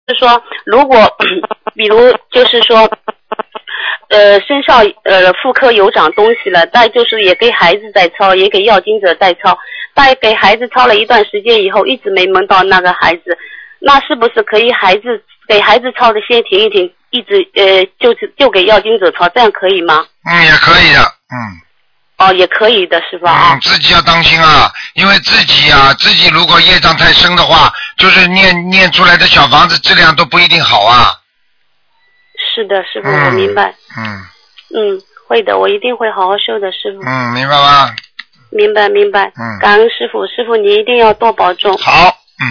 说，如果比如就是说，身上妇科有长东西了，但就是也给孩子在抄，也给要经者在抄，但给孩子抄了一段时间以后，一直没梦到那个孩子，那是不是可以给孩子抄的先停一停，一直就给要经者抄，这样可以吗？ 也可以的， 哦，也可以的是吧？ 自己要当心啊，因为自己如果业障太深的话，就是念出来的小房子质量都不一定好啊。 是的，师傅，我明白。会的，我一定会好好修的，师傅。 明白吗？ 明白。感恩师傅，师傅你一定要多保重。 好。